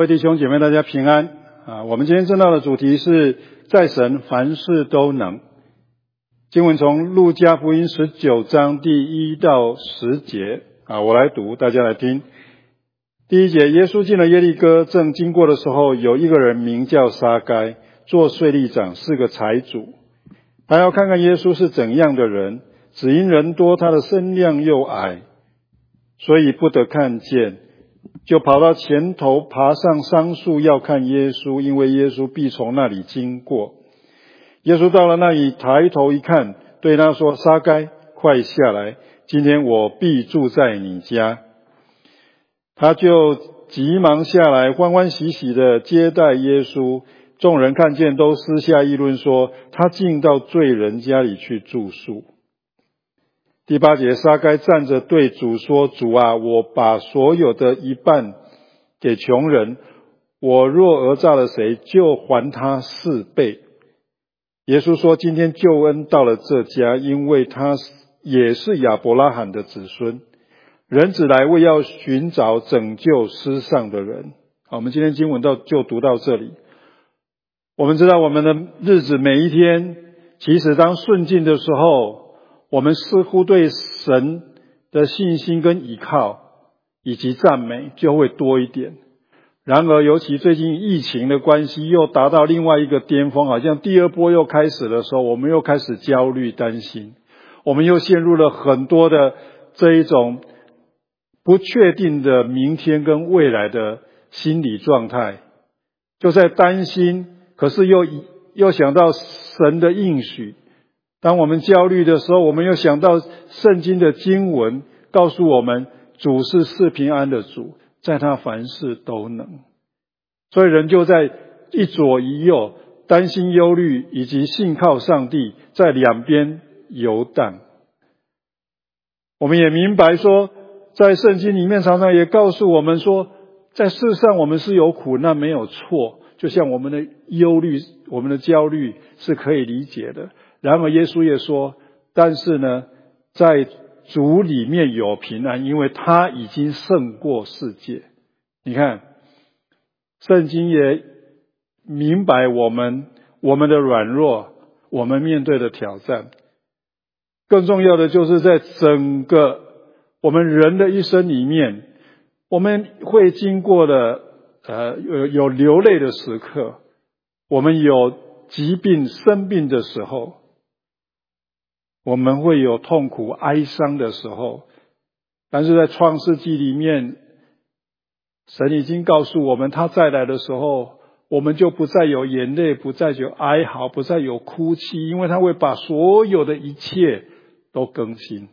各位弟兄姐妹，大家平安我们今天正道的主题是在神凡事都能。经文从路加福音19章第1到10节我来读，大家来听。第1节，耶稣进了耶利哥，正经过的时候，有一个人名叫撒该，做税吏长，是个财主。他要看看耶稣是怎样的人，只因人多，他的身量又矮，所以不得看见，就跑到前头，爬上桑树要看耶稣，因为耶稣必从那里经过。耶稣到了那里，抬头一看，对他说：撒该，快下来，今天我必住在你家。他就急忙下来，欢欢喜喜地接待耶稣。众人看见，都私下议论说，他竟到罪人家里去住宿。第8节，撒该站着对主说：主啊，我把所有的一半给穷人，我若讹诈了谁，就还他4倍。耶稣说，今天救恩到了这家，因为他也是亚伯拉罕的子孙。人子来为要寻找拯救失丧的人。好，我们今天经文就读到这里。我们知道我们的日子每一天，其实当顺境的时候，我们似乎对神的信心跟依靠以及赞美就会多一点。然而尤其最近疫情的关系又达到另外一个巅峰，好像第2波又开始的时候，我们又开始焦虑担心，我们又陷入了很多的这一种不确定的明天跟未来的心理状态，就在担心，可是又想到神的应许。当我们焦虑的时候，我们又想到圣经的经文告诉我们，主是赐平安的主，在他凡事都能。所以人就在一左一右，担心忧虑以及信靠上帝，在两边游荡。我们也明白说，在圣经里面常常也告诉我们说，在世上我们是有苦难，没有错，就像我们的忧虑，我们的焦虑是可以理解的。然而耶稣也说，但是呢，在主里面有平安，因为他已经胜过世界。你看，圣经也明白我们的软弱，我们面对的挑战。更重要的就是在整个我们人的一生里面，我们会经过的有流泪的时刻，我们有疾病生病的时候，我们会有痛苦哀伤的时候。但是在创世纪里面，神已经告诉我们，他再来的时候，我们就不再有眼泪，不再有哀嚎，不再有哭泣，因为他会把所有的一切都更新。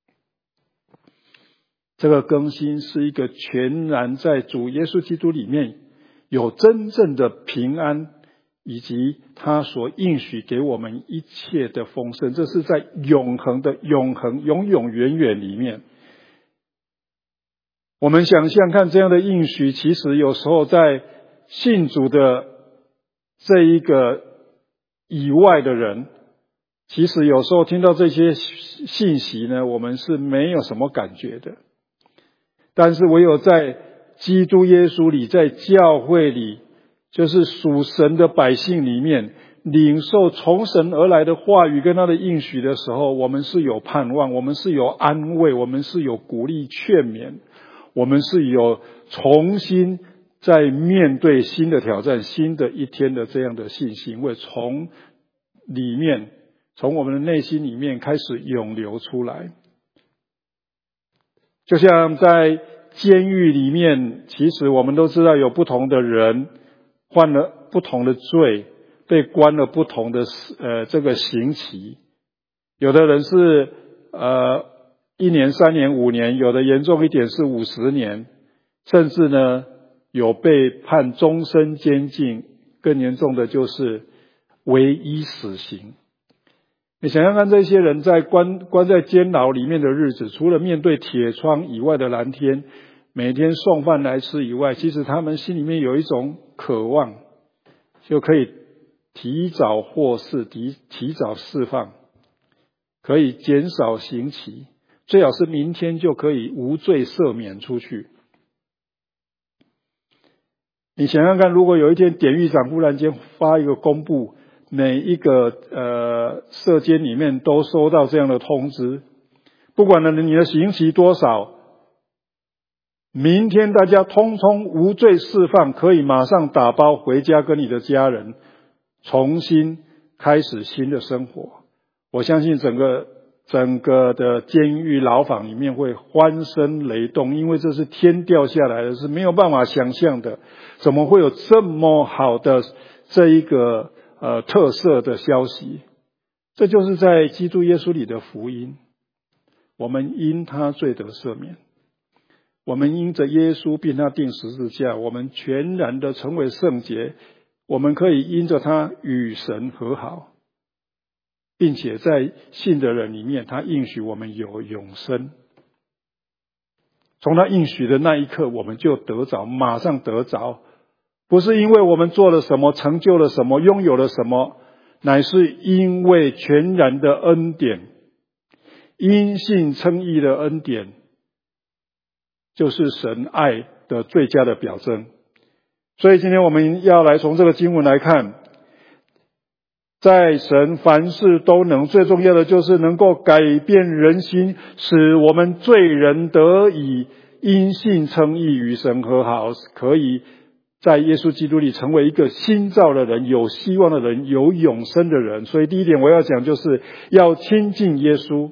这个更新是一个全然在主耶稣基督里面有真正的平安，以及他所应许给我们一切的丰盛，这是在永恒的永永远远里面。我们想象看，这样的应许其实有时候在信主的这一个以外的人，其实有时候听到这些信息呢，我们是没有什么感觉的。但是唯有在基督耶稣里，在教会里，就是属神的百姓里面，领受从神而来的话语跟他的应许的时候，我们是有盼望，我们是有安慰，我们是有鼓励劝勉，我们是有重新在面对新的挑战，新的一天的这样的信心，会从里面，从我们的内心里面开始涌流出来。就像在监狱里面，其实我们都知道有不同的人犯了不同的罪，被关了不同的这个刑期。有的人是1年、3年、5年，有的严重一点是50年，甚至呢有被判终身监禁，更严重的就是唯一死刑。你想想看，这些人在关在监牢里面的日子，除了面对铁窗以外的蓝天，每天送饭来吃以外，其实他们心里面有一种渴望，就可以提早获释，提早释放，可以减少刑期，最好是明天就可以无罪赦免出去。 你想想看，如果有一天典狱长忽然间发一个公布，每一个舍监里面都收到这样的通知，不管了你的刑期多少，明天大家通通无罪释放，可以马上打包回家跟你的家人重新开始新的生活。我相信整个的监狱牢房里面会欢声雷动，因为这是天掉下来的，是没有办法想象的。怎么会有这么好的这一个特色的消息？这就是在基督耶稣里的福音。我们因他罪得赦免，我们因着耶稣并他钉十字架，我们全然的成为圣洁，我们可以因着他与神和好，并且在信的人里面，他应许我们有永生。从他应许的那一刻，我们就得着，马上得着，不是因为我们做了什么，成就了什么，拥有了什么，乃是因为全然的恩典，因信称义的恩典，就是神爱的最佳的表征。所以今天我们要来从这个经文来看，在神凡事都能，最重要的就是能够改变人心，使我们罪人得以因信称义，与神和好，可以在耶稣基督里成为一个新造的人，有希望的人，有永生的人。所以第一点我要讲，就是要亲近耶稣。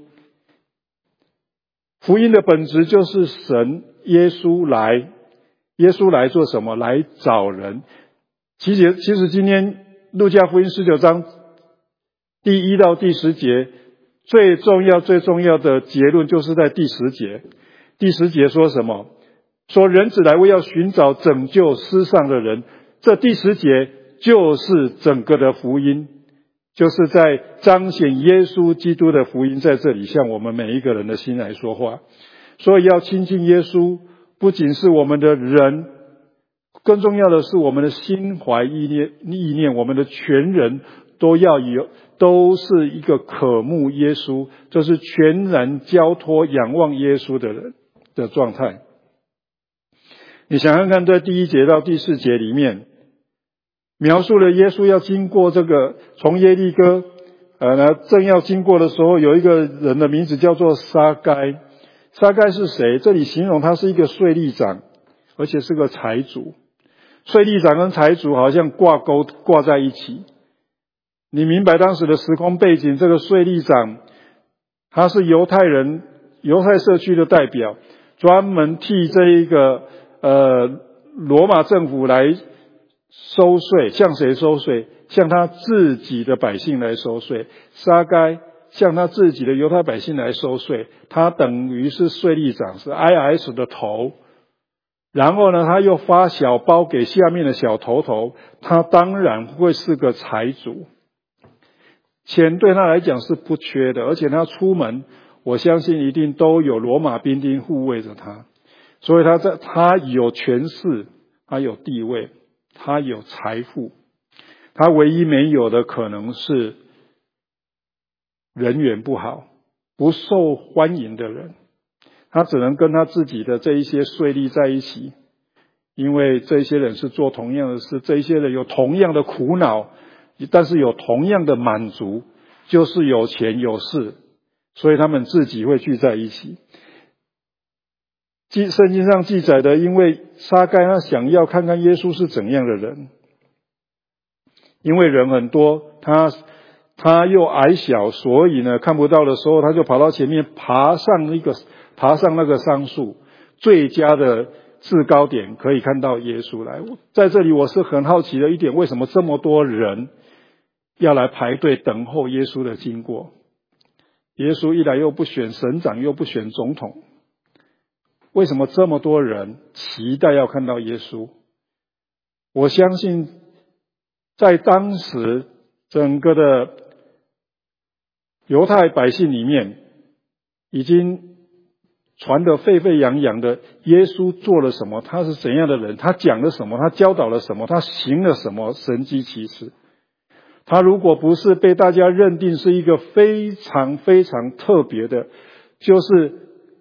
福音的本质就是神耶稣来做什么？来找人。其实今天路加福音19章第1到第10节，最重要的结论就是在第10节。第10节说什么？说人子来为要寻找拯救失丧的人。这第10节就是整个的福音，就是在彰显耶稣基督的福音，在这里向我们每一个人的心来说话。所以要亲近耶稣，不仅是我们的人，更重要的是我们的心怀意念，我们的全人都是一个渴慕耶稣，就是全然交托仰望耶稣的人的状态。你想想看，在第1节到第4节里面，描述了耶稣要经过这个从耶利哥正要经过的时候，有一个人的名字叫做撒该。撒该是谁？这里形容他是一个税吏长，而且是个财主。税吏长跟财主好像挂在一起。你明白当时的时空背景，这个税吏长他是犹太社区的代表，专门替这一个罗马政府来收税。向谁收税？向他自己的百姓来收税。撒该向他自己的犹太百姓来收税，他等于是税吏长，是 IRS 的头。然后呢，他又发小包给下面的小头，他当然会是个财主。钱对他来讲是不缺的，而且他出门，我相信一定都有罗马兵丁护卫着他。所以他有权势，他有地位，他有财富。他唯一没有的可能是人缘不好，不受欢迎的人。他只能跟他自己的这一些税吏在一起，因为这些人是做同样的事，这些人有同样的苦恼，但是有同样的满足，就是有钱有势，所以他们自己会聚在一起。圣经上记载的，因为撒该他想要看看耶稣是怎样的人，因为人很多，他又矮小，所以呢看不到的时候，他就跑到前面爬上那个桑树，最佳的制高点可以看到耶稣来。在这里我是很好奇的一点，为什么这么多人要来排队等候耶稣的经过？耶稣一来又不选省长，又不选总统，为什么这么多人期待要看到耶稣？我相信在当时整个的犹太百姓里面，已经传得沸沸扬扬的耶稣做了什么，他是怎样的人，他讲了什么，他教导了什么，他行了什么神迹奇事。他如果不是被大家认定是一个非常非常特别的，就是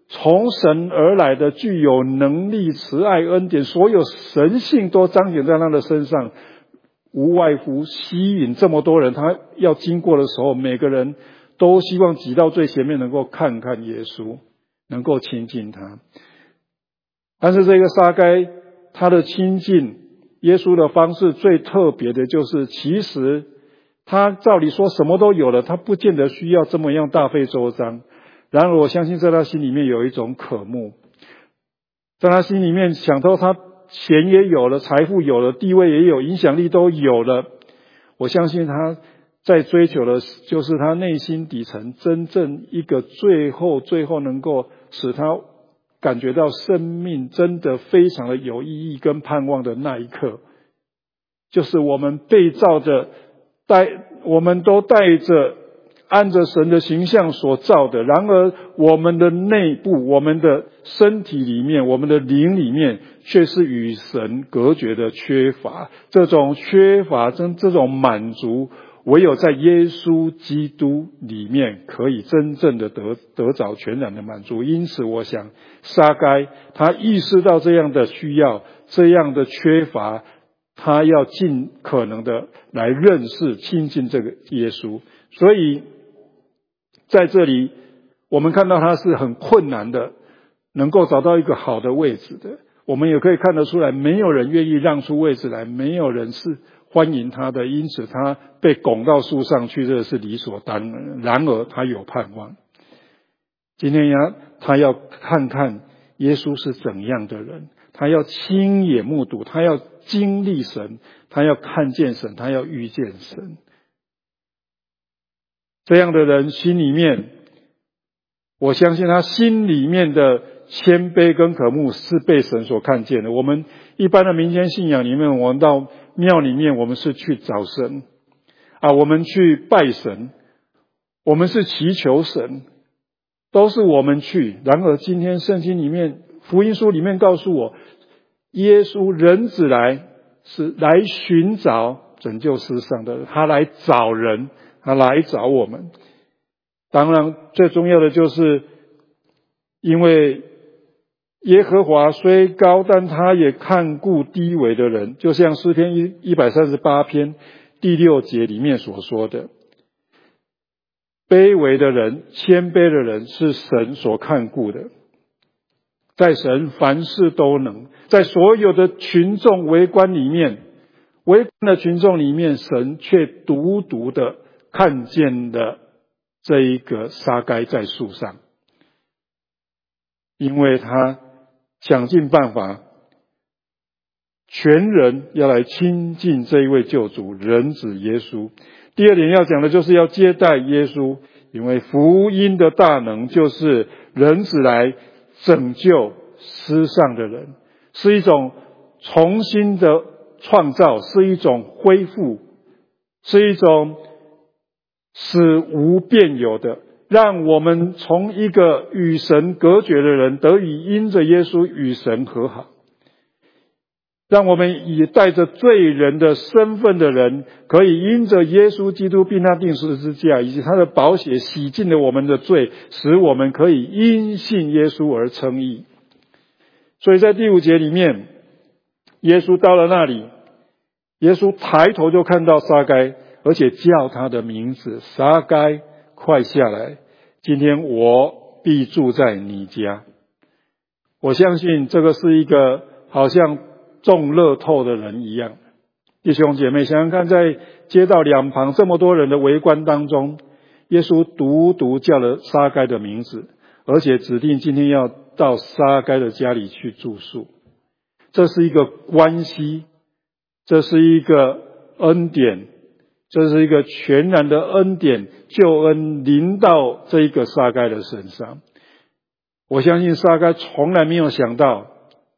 从神而来的具有能力、慈爱、恩典，所有神性都彰显在他的身上，无外乎吸引这么多人。他要经过的时候，每个人都希望挤到最前面，能够看看耶稣，能够亲近他。但是这个撒该，他的亲近耶稣的方式最特别的就是，其实他照理说什么都有了，他不见得需要这么样大费周章。然而我相信在他心里面有一种渴慕，在他心里面想到他钱也有了，财富有了，地位也有，影响力都有了。我相信他在追求的就是他内心底层真正一个最后能够使他感觉到生命真的非常的有意义跟盼望的那一刻，就是我们被造的我们都带着按着神的形象所造的，然而我们的内部，我们的身体里面，我们的灵里面却是与神隔绝的缺乏。这种缺乏这种满足，唯有在耶稣基督里面可以真正的得着全然的满足。因此我想撒该他意识到这样的需要，这样的缺乏，他要尽可能的来认识亲近这个耶稣。所以在这里我们看到他是很困难的能够找到一个好的位置的。我们也可以看得出来，没有人愿意让出位置来，没有人是欢迎他的，因此他被拱到树上去，这是理所当然。然而他有盼望，今天他要看看耶稣是怎样的人，他要亲眼目睹，他要经历神，他要看见神，他要遇见神。这样的人心里面，我相信他心里面的谦卑跟渴慕是被神所看见的。我们一般的民间信仰里面，我们到庙里面，我们是去找神我们去拜神，我们是祈求神，都是我们去。然而今天圣经里面福音书里面告诉我，耶稣人子来是来寻找拯救世上的人，他来找人，他来找我们。当然最重要的就是因为耶和华虽高，但他也看顾低微的人，就像诗篇138篇第6节里面所说的，卑微的人，谦卑的人是神所看顾的。在神凡事都能，在所有的群众围观里面，围观的群众里面，神却独独的看见了这一个撒该在树上，因为他想尽办法，全人要来亲近这一位救主人子耶稣。第二点要讲的就是要接待耶稣，因为福音的大能就是人子来拯救失丧的人，是一种重新的创造，是一种恢复，是一种使无变有的，让我们从一个与神隔绝的人得以因着耶稣与神和好，让我们以带着罪人的身份的人，可以因着耶稣基督并他钉十字架以及他的宝血洗净了我们的罪，使我们可以因信耶稣而称义。所以在第5节里面，耶稣到了那里，耶稣抬头就看到撒该，而且叫他的名字，撒该，快下来，今天我必住在你家。我相信这个是一个好像中乐透的人一样。弟兄姐妹，想想看，在街道两旁这么多人的围观当中，耶稣独独叫了撒该的名字，而且指定今天要到撒该的家里去住宿。这是一个关系，这是一个恩典，这是一个全然的恩典，救恩临到这一个撒该的身上。我相信撒该从来没有想到，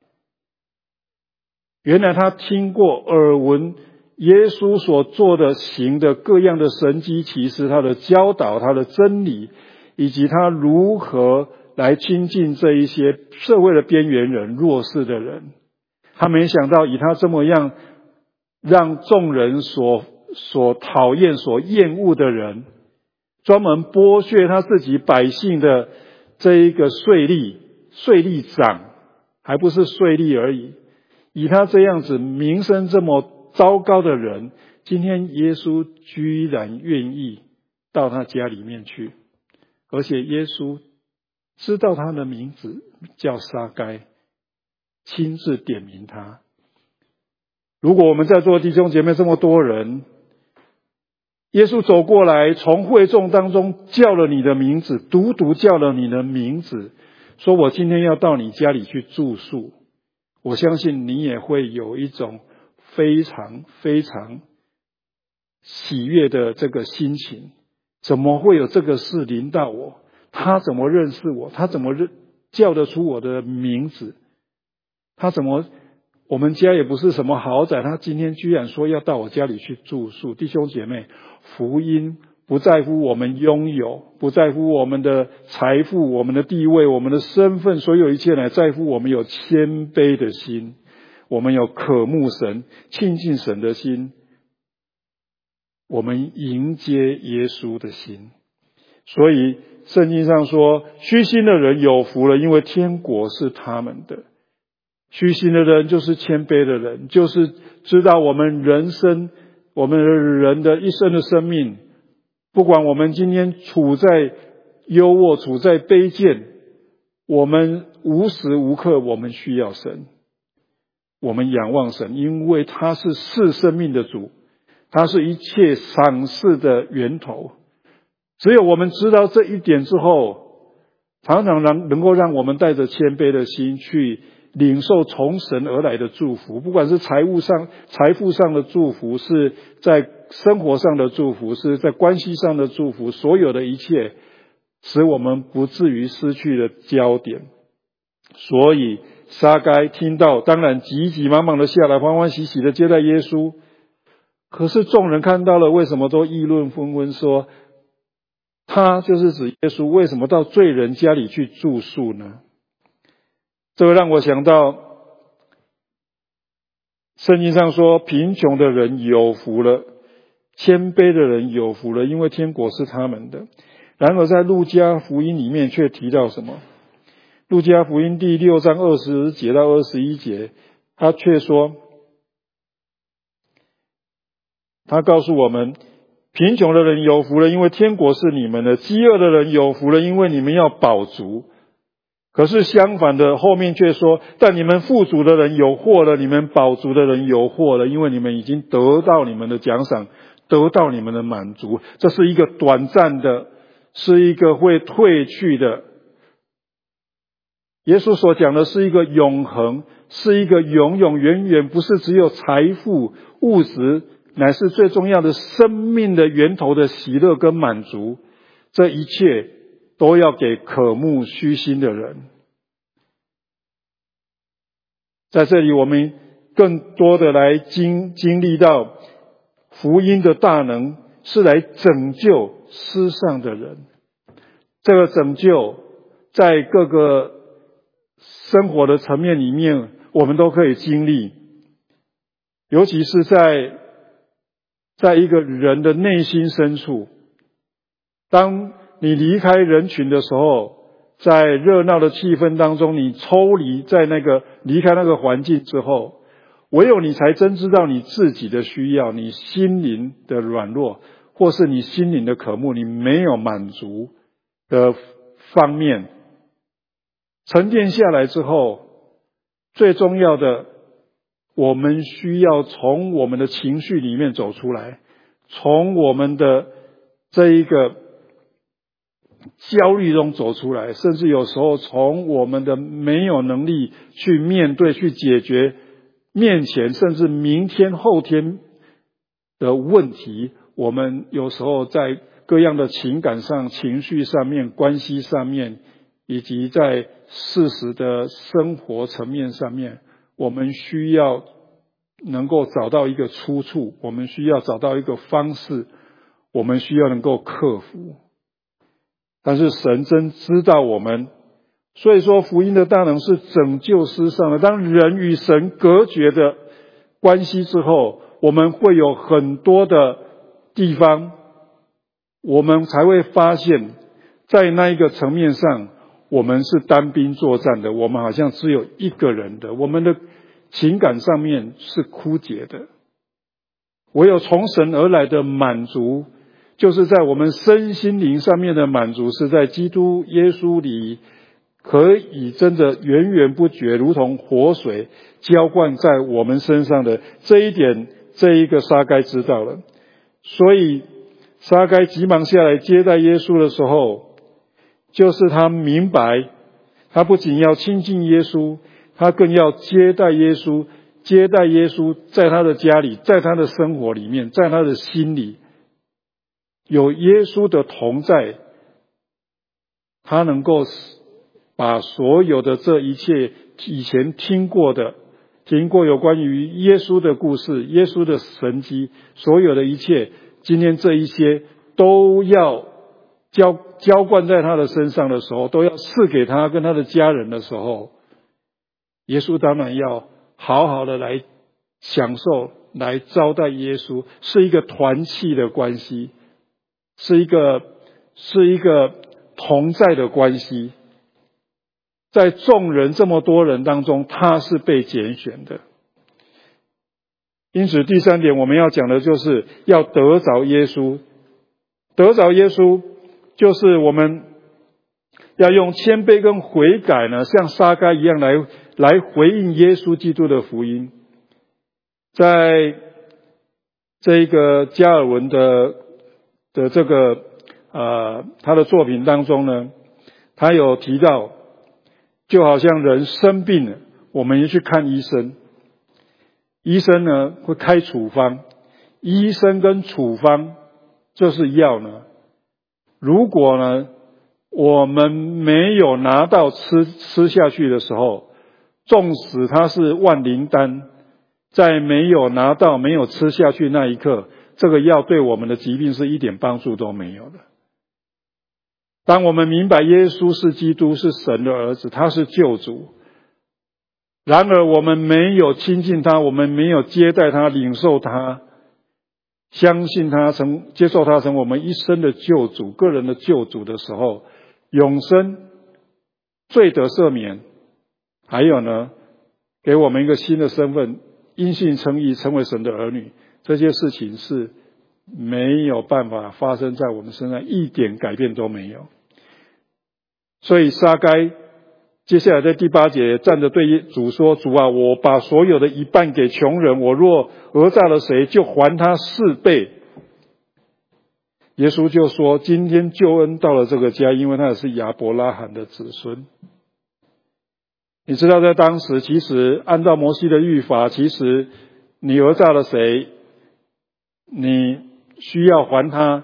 原来他听过耳闻耶稣所做的行的各样的神迹奇事，他的教导，他的真理，以及他如何来亲近这一些社会的边缘人、弱势的人。他没想到以他这么样让众人所讨厌、所厌恶的人，专门剥削他自己百姓的这一个税吏长，还不是税吏而已，以他这样子名声这么糟糕的人，今天耶稣居然愿意到他家里面去，而且耶稣知道他的名字叫撒该，亲自点名他。如果我们在座弟兄姐妹这么多人，耶稣走过来，从会众当中叫了你的名字，独独叫了你的名字，说我今天要到你家里去住宿，我相信你也会有一种非常非常喜悦的这个心情。怎么会有这个事临到我？他怎么认识我？他怎么叫得出我的名字？我们家也不是什么豪宅，他今天居然说要到我家里去住宿。弟兄姐妹，福音不在乎我们拥有，不在乎我们的财富、我们的地位、我们的身份，所有一切乃在乎我们有谦卑的心，我们有渴慕神、亲近神的心，我们迎接耶稣的心。所以圣经上说，虚心的人有福了，因为天国是他们的。虚心的人就是谦卑的人，就是知道我们人的一生的生命，不管我们今天处在优渥，处在卑贱，我们无时无刻我们需要神，我们仰望神，因为他是赐生命的主，他是一切赏赐的源头。只有我们知道这一点之后，常常能够让我们带着谦卑的心去领受从神而来的祝福，不管是财富上的祝福，是在生活上的祝福，是在关系上的祝福，所有的一切使我们不至于失去了焦点。所以撒该听到，当然急急忙忙的下来，欢欢喜喜的接待耶稣。可是众人看到了，为什么都议论纷纷，说他就是指耶稣，为什么到罪人家里去住宿呢？这个让我想到圣经上说，贫穷的人有福了，谦卑的人有福了，因为天国是他们的。然而在路加福音里面却提到什么？路加福音第6章20节到21节，他却说，他告诉我们，贫穷的人有福了，因为天国是你们的；饥饿的人有福了，因为你们要饱足。可是相反的，后面却说，但你们富足的人有祸了，你们饱足的人有祸了，因为你们已经得到你们的奖赏，得到你们的满足。这是一个短暂的，是一个会退去的。耶稣所讲的是一个永恒，是一个永永远远，不是只有财富物质，乃是最重要的生命的源头的喜乐跟满足。这一切都要给渴慕虚心的人。在这里我们更多的来经历到福音的大能是来拯救失丧的人。这个拯救在各个生活的层面里面我们都可以经历，尤其是在一个人的内心深处，当你离开人群的时候，在热闹的气氛当中，你抽离在离开那个环境之后，唯有你才真知道你自己的需要，你心灵的软弱，或是你心灵的渴慕，你没有满足的方面。沉淀下来之后，最重要的，我们需要从我们的情绪里面走出来，从我们的这一个焦虑中走出来，甚至有时候从我们的没有能力去面对、去解决面前甚至明天、后天的问题，我们有时候在各样的情感上、情绪上面、关系上面，以及在事实的生活层面上面，我们需要能够找到一个出处，我们需要找到一个方式，我们需要能够克服。但是神真知道我们，所以说福音的大能是拯救失丧的。当人与神隔绝的关系之后，我们会有很多的地方，我们才会发现在那一个层面上， 我们是单兵作战的，我们好像只有一个人的，我们的情感上面是枯竭的。唯有从神而来的满足，就是在我们身心灵上面的满足，是在基督耶稣里可以真的源源不绝，如同活水浇灌在我们身上的。这一点，这一个撒该知道了，所以撒该急忙下来接待耶稣的时候，就是他明白，他不仅要亲近耶稣，他更要接待耶稣，接待耶稣在他的家里，在他的生活里面，在他的心里有耶稣的同在，他能够把所有的这一切以前听过有关于耶稣的故事，耶稣的神迹，所有的一切，今天这一些都要浇灌在他的身上的时候，都要赐给他跟他的家人的时候，耶稣当然要好好的来享受，来招待耶稣，是一个团契的关系，是一个同在的关系。在众人这么多人当中，他是被拣选的。因此第三点我们要讲的就是要得着耶稣。得着耶稣就是我们要用谦卑跟悔改呢，像撒该一样来回应耶稣基督的福音。在这个加尔文的这个他的作品当中呢，他有提到，就好像人生病了，我们去看医生，医生呢会开处方，医生跟处方就是药呢，如果呢我们没有拿到吃下去的时候，纵使它是万灵丹，在没有拿到没有吃下去那一刻，这个药对我们的疾病是一点帮助都没有的。当我们明白耶稣是基督，是神的儿子，他是救主，然而我们没有亲近他，我们没有接待他，领受他，相信他，接受他成我们一生的救主，个人的救主的时候，永生、罪得赦免，还有呢给我们一个新的身份，因信称义，成为神的儿女，这些事情是没有办法发生在我们身上，一点改变都没有。所以撒该接下来在第8节站着对主说，主啊，我把所有的一半给穷人，我若讹诈了谁，就还他4倍。耶稣就说，今天救恩到了这个家，因为他也是亚伯拉罕的子孙。你知道在当时，其实按照摩西的律法，其实你讹诈了谁，你需要还他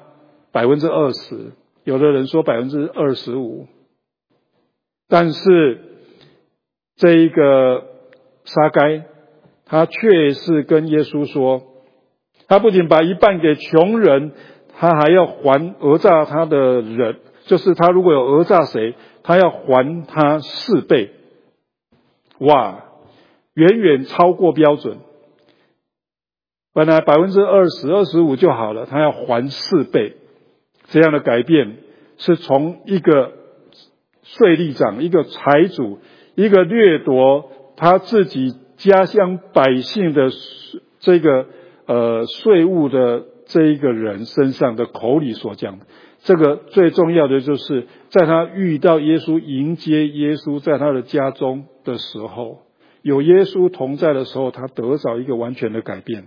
20%，有的人说25%。但是这一个撒该，他却是跟耶稣说，他不仅把一半给穷人，他还要还讹诈他的人，就是他如果有讹诈谁，他要还他4倍。哇，远远超过标准。本来20%、25%就好了，他要还4倍。这样的改变是从一个税吏长，一个财主，一个掠夺他自己家乡百姓的这个税务的这一个人身上的口里所讲的。这个最重要的就是在他遇到耶稣，迎接耶稣在他的家中的时候，有耶稣同在的时候，他得着一个完全的改变。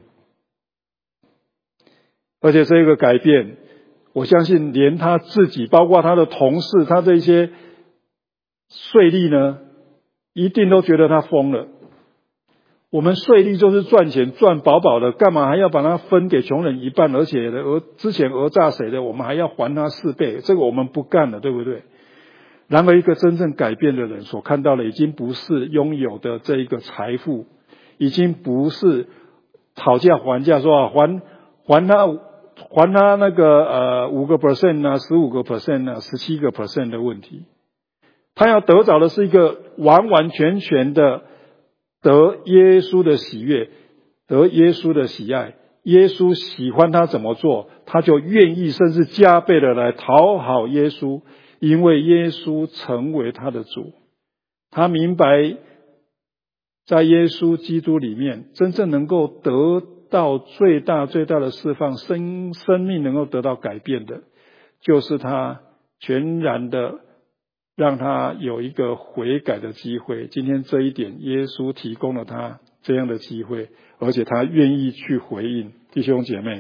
而且这个改变，我相信连他自己，包括他的同事，他这些税吏呢，一定都觉得他疯了。我们税吏就是赚钱赚饱饱的，干嘛还要把它分给穷人一半？而且之前讹诈谁的，我们还要还他4倍，这个我们不干了，对不对？然而一个真正改变的人所看到的，已经不是拥有的这一个财富，已经不是讨价还价说还他那个5% 啊，15% 啊，17% 的问题。他要得着的是一个完完全全的得耶稣的喜悦，得耶稣的喜爱。耶稣喜欢他怎么做，他就愿意甚至加倍的来讨好耶稣， 因为耶稣成为他的主。他明白在耶稣基督里面真正能够得到最大的释放，生命能够得到改变的，就是他全然的让他有一个悔改的机会。今天这一点耶稣提供了他这样的机会，而且他愿意去回应。弟兄姐妹，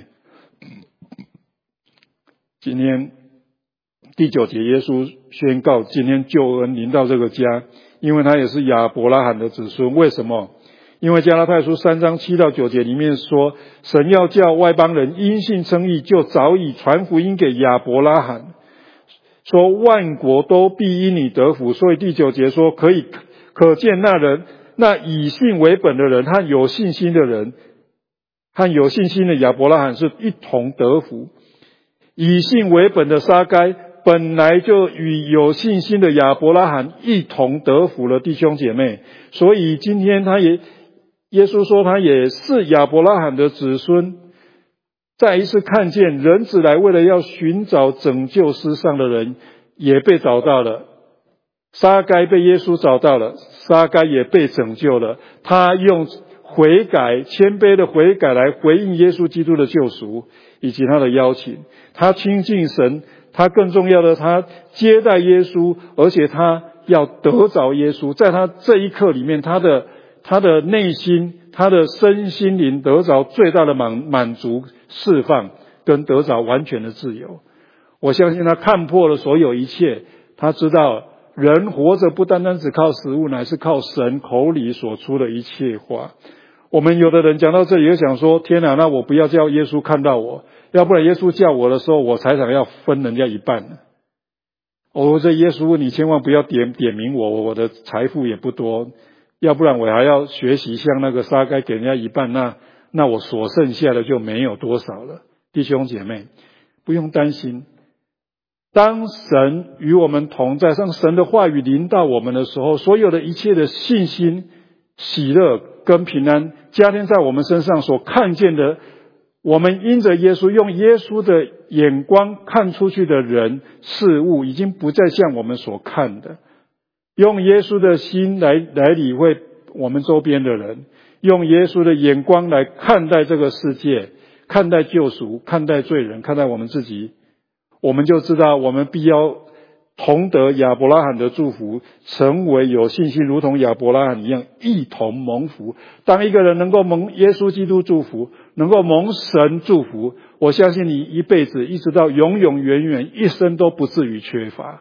今天第9节耶稣宣告今天救恩临到这个家，因为他也是亚伯拉罕的子孙。为什么？因为加拉太书3章7到9节里面说，神要叫外邦人因信称义，就早已传福音给亚伯拉罕，说万国都必因你得福。所以第9节说，可见那以信为本的人和有信心的人和有信心的亚伯拉罕是一同得福。以信为本的撒该本来就与有信心的亚伯拉罕一同得福了，弟兄姐妹。所以今天耶稣说他也是亚伯拉罕的子孙。再一次看见人子来为了要寻找拯救世上的人，也被找到了。撒该被耶稣找到了，撒该也被拯救了。他用悔改，谦卑的悔改来回应耶稣基督的救赎以及他的邀请。他亲近神，他更重要的，他接待耶稣，而且他要得着耶稣。在他这一刻里面，他的内心，他的身心灵得着最大的满足、释放，跟得着完全的自由。我相信他看破了所有一切，他知道人活着不单单只靠食物，乃是靠神口里所出的一切话。我们有的人讲到这里又想说，天哪，那我不要叫耶稣看到我，要不然耶稣叫我的时候，我财产要分人家一半。这耶稣你千万不要点名我的财富也不多，要不然我还要学习像那个撒该给人家一半，那我所剩下的就没有多少了。弟兄姐妹，不用担心，当神与我们同在，当神的话语临到我们的时候，所有的一切的信心、喜乐跟平安加添在我们身上所看见的，我们因着耶稣，用耶稣的眼光看出去的人事物，已经不再像我们所看的。用耶稣的心来理会我们周边的人，用耶稣的眼光来看待这个世界，看待救赎，看待罪人，看待我们自己，我们就知道我们必要同得亚伯拉罕的祝福，成为有信心如同亚伯拉罕一样一同蒙福。当一个人能够蒙耶稣基督祝福，能够蒙神祝福，我相信你一辈子一直到永永远远一生都不至于缺乏。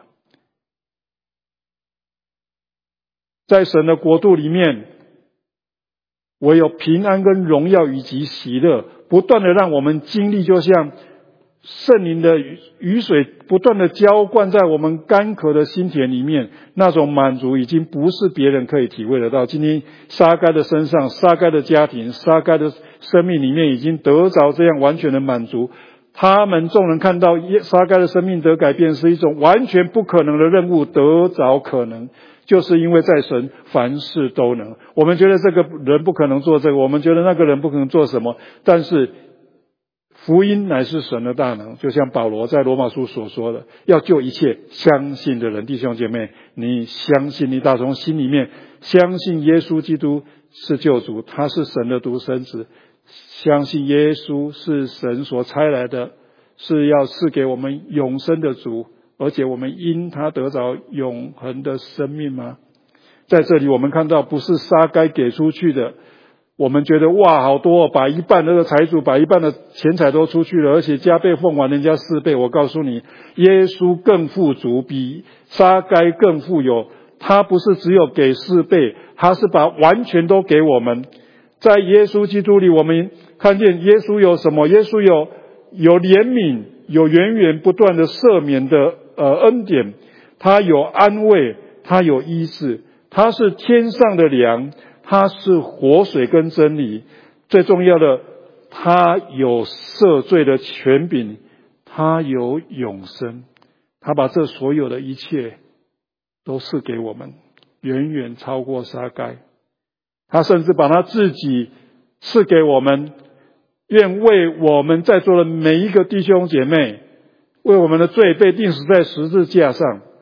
在神的国度里面，唯有平安跟荣耀以及喜乐不断的让我们经历，就像圣灵的雨水不断的浇灌在我们干渴的心田里面，那种满足已经不是别人可以体会得到。今天撒该的身上，撒该的家庭，撒该的生命里面已经得着这样完全的满足。他们众人看到撒该的生命得改变是一种完全不可能的任务，得着可能，就是因为在神凡事都能。我们觉得这个人不可能做这个，我们觉得那个人不可能做什么，但是福音乃是神的大能，就像保罗在罗马书所说的，要救一切相信的人。弟兄姐妹，你相信，你打从心里面相信耶稣基督是救主，他是神的独生子，相信耶稣是神所差来的，是要赐给我们永生的主，而且我们因他得着永恒的生命吗？在这里我们看到，不是撒该给出去的，我们觉得哇好多，把一半的财主，把一半的钱财都出去了，而且加倍奉还人家4倍。我告诉你，耶稣更富足，比撒该更富有。他不是只有给4倍，他是把完全都给我们。在耶稣基督里，我们看见耶稣有什么？耶稣有怜悯，有源源不断的赦免的恩典，他有安慰，他有医治，他是天上的粮，他是活水跟真理，最重要的，他有赦罪的权柄，他有永生，他把这所有的一切都赐给我们，远远超过撒该。他甚至把他自己赐给我们，愿为我们在座的每一个弟兄姐妹，为我们的罪被钉死在十字架上，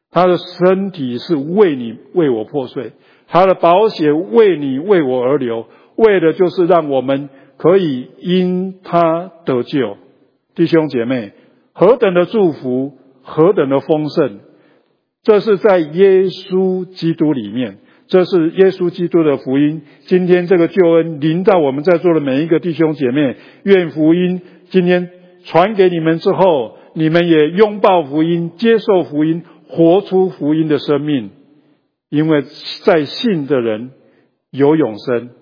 他的身体是为你为我破碎，他的宝血为你为我而流，为的就是让我们可以因他得救。弟兄姐妹，何等的祝福，何等的丰盛，这是在耶稣基督里面，这是耶稣基督的福音。今天这个救恩临到我们在座的每一个弟兄姐妹，愿福音今天传给你们之后，你们也拥抱福音，接受福音，活出福音的生命。因为在信的人有永生，